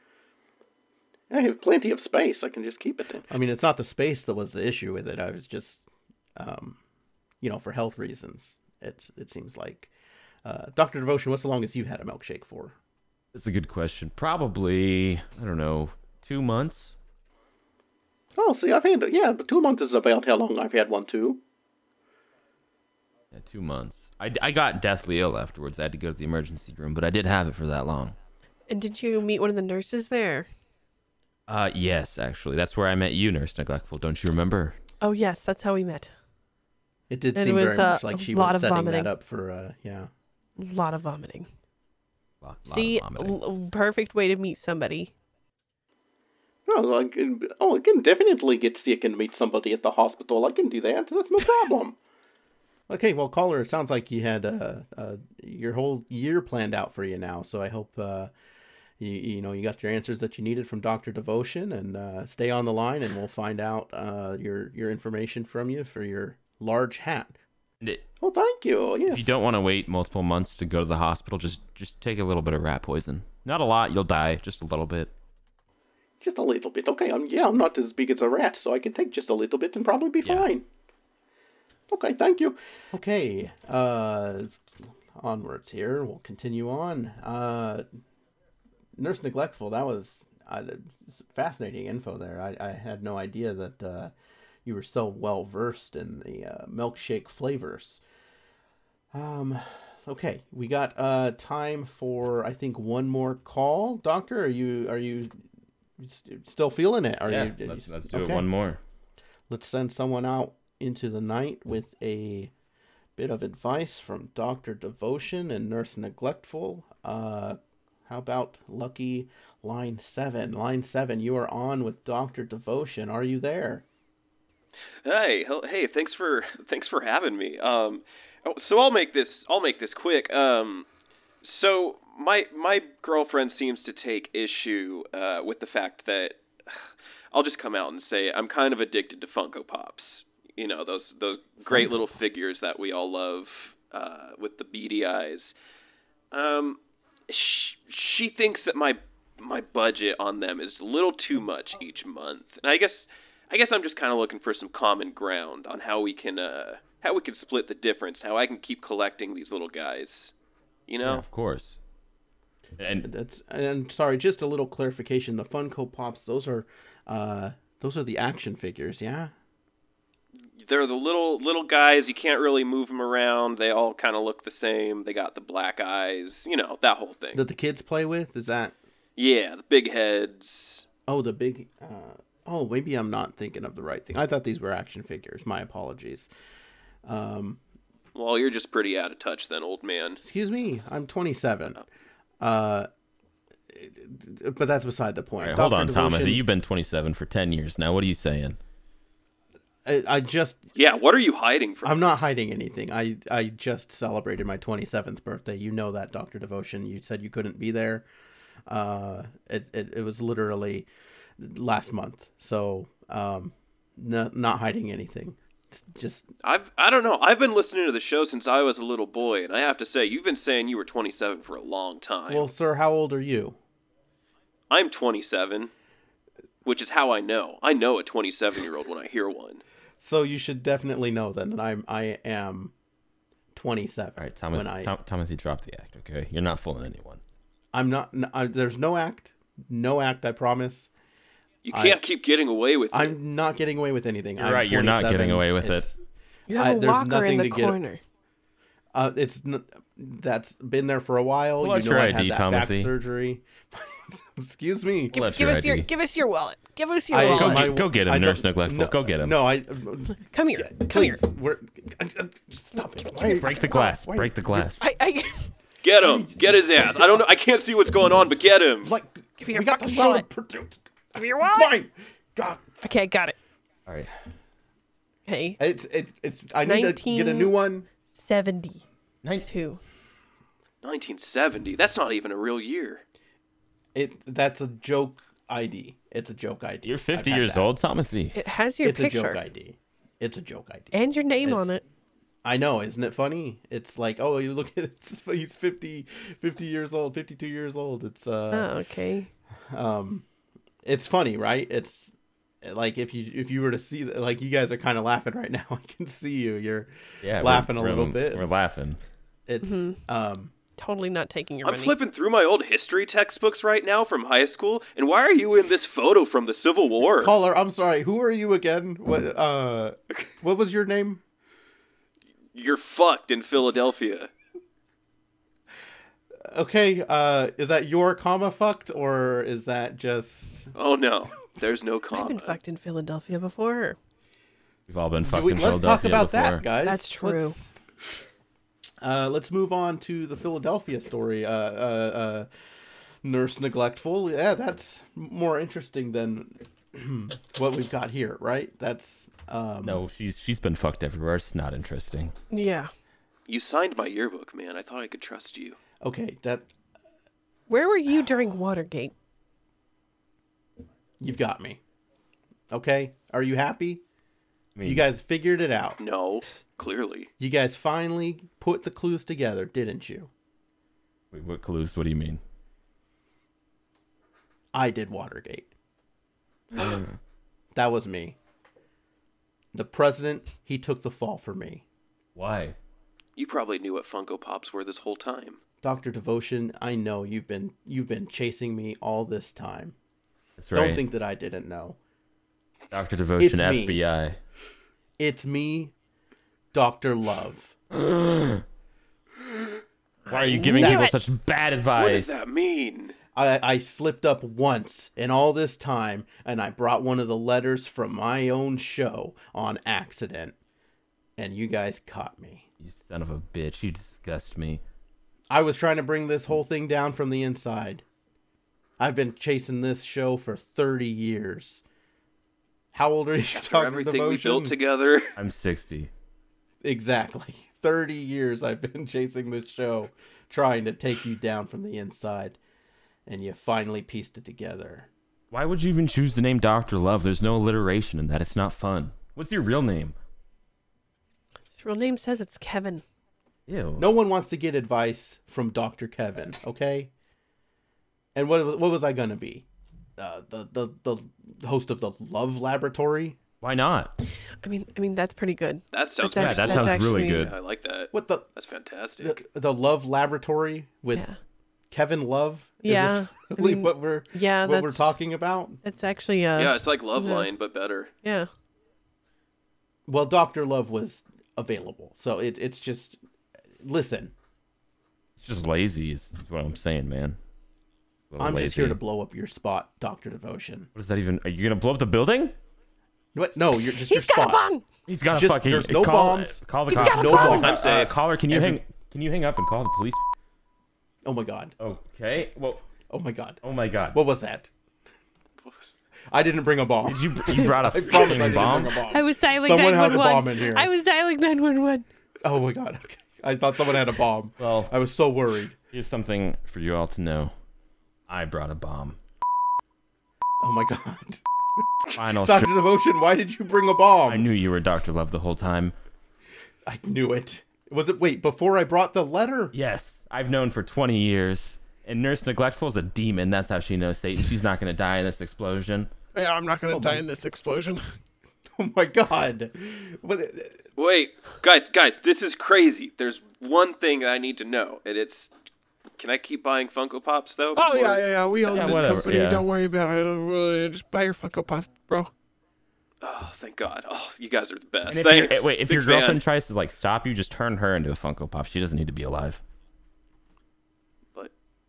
I have plenty of space. I can just keep it in. I mean, it's not the space that was the issue with it. I was just, for health reasons. It seems like. Dr. Devotion, what's the longest you've had a milkshake for? That's a good question. Probably, I don't know, 2 months. Oh, see, but 2 months is about how long I've had one, too. Yeah, 2 months. I got deathly ill afterwards. I had to go to the emergency room, but I did have it for that long. And did you meet one of the nurses there? Yes, actually. That's where I met you, Nurse Neglectful. Don't you remember? Oh, yes, that's how we met. It did And seem it was, very much like she lot was of setting vomiting. that up for, yeah. A lot of vomiting. Lot See, of vomiting. Perfect way to meet somebody. Oh, I can definitely get sick and meet somebody at the hospital. I can do that. That's no problem. Okay, well, caller, it sounds like you had your whole year planned out for you now. So I hope you got your answers that you needed from Dr. Devotion, and stay on the line, and we'll find out your information from you for your large hat. Oh, thank you. Yeah. If you don't want to wait multiple months to go to the hospital, just take a little bit of rat poison. Not a lot, you'll die. Just a little bit. Just a little bit. Okay, I'm not as big as a rat, so I can take just a little bit and probably be fine. Okay, thank you. Okay, onwards here. We'll continue on. Nurse Neglectful, that was fascinating info there. I had no idea that you were so well versed in the milkshake flavors. Okay, we got time for, I think, one more call. Doctor, are you still feeling it? Let's do it one more. Let's send someone out into the night with a bit of advice from Dr. Devotion and Nurse Neglectful. How about lucky line 7? Line 7, you are on with Dr. Devotion. Are you there? Hey, thanks for having me. So I'll make this quick. So my girlfriend seems to take issue with the fact that I'll just come out and say I'm kind of addicted to Funko Pops. You know, those great little figures that we all love with the beady eyes. She thinks that my budget on them is a little too much each month, and I guess I'm just kind of looking for some common ground on how we can split the difference, how I can keep collecting these little guys. You know? Yeah, of course. And sorry, just a little clarification. The Funko Pops, those are the action figures, yeah? They're the little guys. You can't really move them around. They all kind of look the same. They got the black eyes. You know, that whole thing. That the kids play with? Is that? Yeah, the big heads. Oh, the big. Oh, maybe I'm not thinking of the right thing. I thought these were action figures. My apologies. Well, you're just pretty out of touch then, old man. Excuse me. I'm 27. But that's beside the point. Right, hold on, Thomas. You've been 27 for 10 years now. What are you saying? I just... Yeah, what are you hiding from? I'm not hiding anything. I just celebrated my 27th birthday. You know that, Dr. Devotion. You said you couldn't be there. It was literally last month. So, not hiding anything. It's just... I don't know. I've been listening to the show since I was a little boy, and I have to say, you've been saying you were 27 for a long time. Well, sir, how old are you? I'm 27, which is how I know. I know a 27-year-old when I hear one. So you should definitely know then that I am 27. All right, Thomas, you dropped the act, okay? You're not fooling anyone. I'm not. There's no act. No act, I promise. You can't keep getting away with it. I'm not getting away with anything. You're right, you're not getting away with it. You have a walker in the corner. That's been there for a while. Well, you know, I ID, had that Thomasy. back surgery. Excuse me. Give us your wallet. Give us your wallet. Go get him, Nurse Neglectful. Go get him. No, Come here. Please, stop it. Break the glass. Break the glass. Get him. Get his ass. I don't know. I can't see what's going on, but get him. Give me your fucking wallet. Give me your wallet. It's mine. God. Okay, got it. All right. Hey. It's. I need to get a new one. 72. 1970. That's not even a real year. That's a joke ID. It's a joke ID. You're 50 years old, Thomasy. It has your picture. It's a joke ID. It's a joke ID. And your name on it. I know, isn't it funny? It's like, oh, you look at it, he's 50 years old, 52 years old. It's okay. It's funny, right? It's like if you were to see, like, you guys are kind of laughing right now. I can see you. You're laughing a little bit. We're laughing. It's totally not taking your I'm money. flipping through my old history textbooks right now from high school, and why are you in this photo from the Civil War? Caller, I'm sorry. Who are you again? What was your name? You're fucked in Philadelphia. Okay, is that your comma fucked, or is that just... Oh, no. There's no comma. I've been fucked in Philadelphia before. We've all been fucked in Let's Philadelphia talk about before. that, guys. That's true. Let's move on to the Philadelphia story. Nurse Neglectful. Yeah, that's more interesting than what we've got here, right? That's... No, she's been fucked everywhere. It's not interesting. Yeah. You signed my yearbook, man. I thought I could trust you. Okay, that... Where were you during Watergate? You've got me. Okay? Are you happy? I mean, you guys figured it out. No, clearly. You guys finally put the clues together, didn't you? Wait, what clues? What do you mean? I did Watergate. That was me. The president, he took the fall for me. Why? You probably knew what Funko Pops were this whole time. Dr. Devotion, I know you've been chasing me all this time. That's right. Don't think that I didn't know. Dr. Devotion, It's me. FBI. It's me, Dr. Love. Why are you giving people such bad advice? What does that mean? I slipped up once in all this time, and I brought one of the letters from my own show on accident, and you guys caught me. You son of a bitch. You disgust me. I was trying to bring this whole thing down from the inside. I've been chasing this show for 30 years. How old are you, After Dr. everything Devotion? we built together. I'm 60. Exactly. 30 years I've been chasing this show, trying to take you down from the inside. And you finally pieced it together. Why would you even choose the name Dr. Love? There's no alliteration in that. It's not fun. What's your real name? His real name says it's Kevin. Ew. No one wants to get advice from Dr. Kevin, okay? And what was I gonna be? The host of the Love Laboratory? Why not? I mean that's pretty good. That sounds that sounds really good. Yeah, I like that. That's fantastic. The Love Laboratory with Kevin Love? Yeah. Is this really what we're talking about? It's actually yeah, it's like Loveline, but better. Yeah. Well, Dr. Love was available, so it's just listen. It's just lazy, is what I'm saying, man. I'm just here to blow up your spot, Dr. Devotion. What is that even? Are you gonna blow up the building? What? No, you're just He's your got spot. a bomb. He's got a Just- fucking. there's no bombs. Call the He's cops. got a No bomb. bombs. Caller, can you hang up and call the police? Oh my god. Okay. Well. Oh my god. Oh my god. What was that? I didn't bring a bomb. Did you brought a I promise I fucking didn't bomb? bring a bomb. I was dialing Someone 911. has a bomb in here. I was dialing 911. Oh my god. Okay. I thought someone had a bomb. Well, I was so worried. here's something for you all to know. I brought a bomb. Oh my god. Final. Dr. Devotion, why did you bring a bomb? I knew you were Dr. Love the whole time. I knew it. Was it, wait, before I brought the letter? Yes, I've known for 20 years. And Nurse Neglectful is a demon. That's how she knows Satan. She's not going to die in this explosion. Yeah, I'm not going to die in this explosion. Oh my god. Wait, guys, this is crazy. There's one thing that I need to know, and it's, can I keep buying Funko Pops though? Oh, yeah. We own Yeah, this whatever, company. yeah. Don't worry about it. Just buy your Funko Pop, bro. Oh, thank God. Oh, you guys are the best. And if, Thank- if big your girlfriend fan. tries to like stop you, just turn her into a Funko Pop. She doesn't need to be alive. But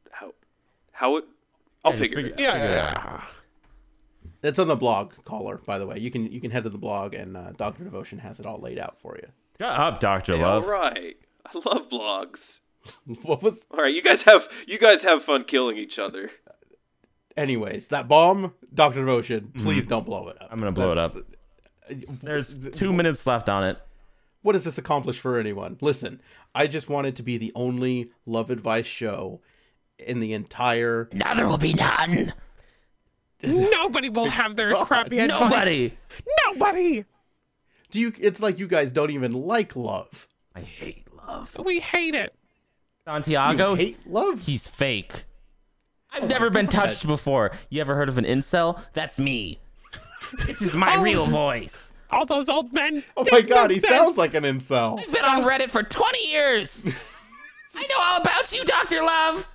how it? I'll Yeah, just figure it out. Yeah. It's on the blog, caller, by the way. You can head to the blog and Dr. Devotion has it all laid out for you. Shut up, Dr. Hey, Love. all right. I love blogs. What was All right, you guys have fun killing each other. anyways, that bomb, Dr. Devotion, please don't blow it up. I'm going to blow it up. There's 2 minutes left on it. What does this accomplish for anyone? Listen, I just want it to be the only love advice show in the entire. Now there will be none. Nobody will have their crappy advice. Nobody. Do you? It's like you guys don't even like love. I hate love. We hate it. Santiago, You hate love? he's fake. I've never been touched before. You ever heard of an incel? That's me. This is my real voice. All those old men. Oh my god, he sounds like an incel. I've been on Reddit for 20 years. I know all about you, Dr. Love.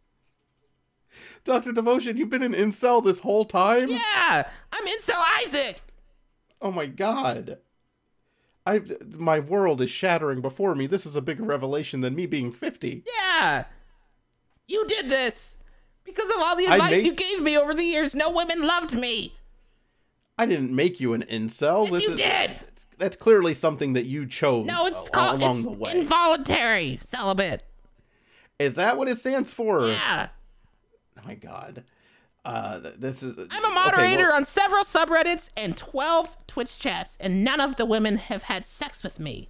Dr. Devotion, you've been an incel this whole time? Yeah, I'm Incel Isaac. Oh my god. My world is shattering before me. This is a bigger revelation than me being 50. Yeah. You did this. Because of all the I advice made- you gave me over the years, no women loved me. I didn't make you an incel. Yes, you did. That's clearly something that you chose No, it's called along it's the way. involuntary celibate. Is that what it stands for? Yeah. Oh my god. This is. I'm a moderator on several subreddits and 12 Twitch chats, and none of the women have had sex with me.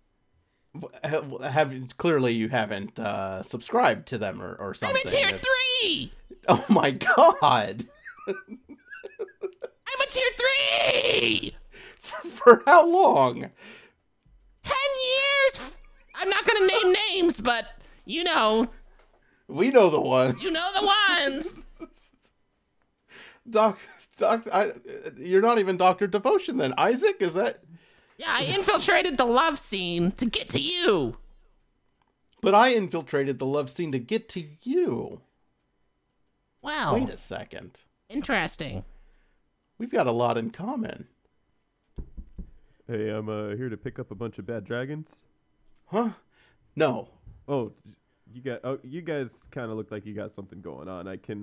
Clearly you haven't subscribed to them or something. I'm in tier It's- 3. Oh my god. I'm a tier 3. For how long? 10 years. I'm not gonna name names, but you know. We know the one. You know the ones. You're not even Dr. Devotion then. Isaac, is that? Yeah, I infiltrated the love scene to get to you. But I infiltrated the love scene to get to you. Wow. Wait a second. Interesting. We've got a lot in common. Hey, I'm here to pick up a bunch of bad dragons. Huh? No. Oh, you guys kind of look like you got something going on. I can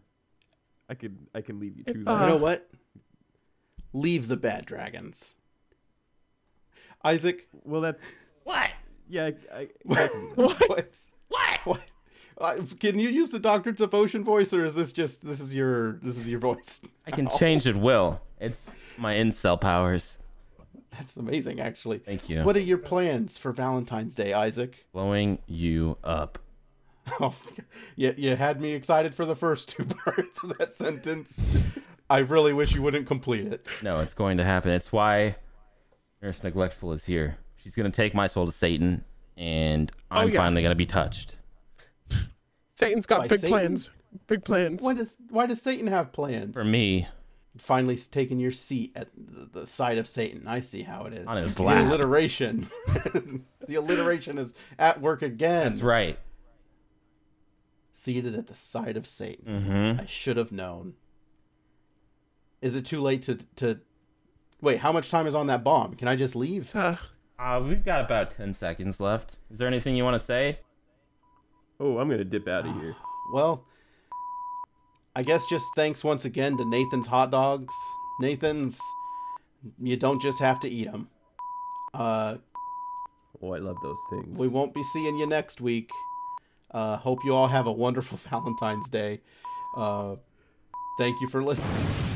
leave you to that. You know what? Leave the bad dragons. Isaac. Well, that's what? Yeah, What? What? Can you use the Dr. Devotion voice, or is this your voice? I can change at will. It's my incel powers. That's amazing, actually. Thank you. What are your plans for Valentine's Day, Isaac? Blowing you up. Oh, you had me excited for the first two parts of that sentence. I really wish you wouldn't complete it. No, it's going to happen. It's why Nurse Neglectful is here. She's going to take my soul to Satan, and I'm finally going to be touched. Satan's got By big Satan? plans. Big plans. Why does Satan have plans? For me. Finally taking your seat at the side of Satan. I see how it is. On his the lap. alliteration. The alliteration is at work again. That's right. Seated at the side of Satan. Mm-hmm. I should have known. Is it too late to Wait, how much time is on that bomb? Can I just leave? We've got about 10 seconds left. Is there anything you want to say? Oh, I'm gonna dip out of here. Well, I guess just thanks once again to Nathan's Hot Dogs. Nathan's, you don't just have to eat them. Oh, I love those things. We won't be seeing you next week. Hope you all have a wonderful Valentine's Day. Thank you for listening.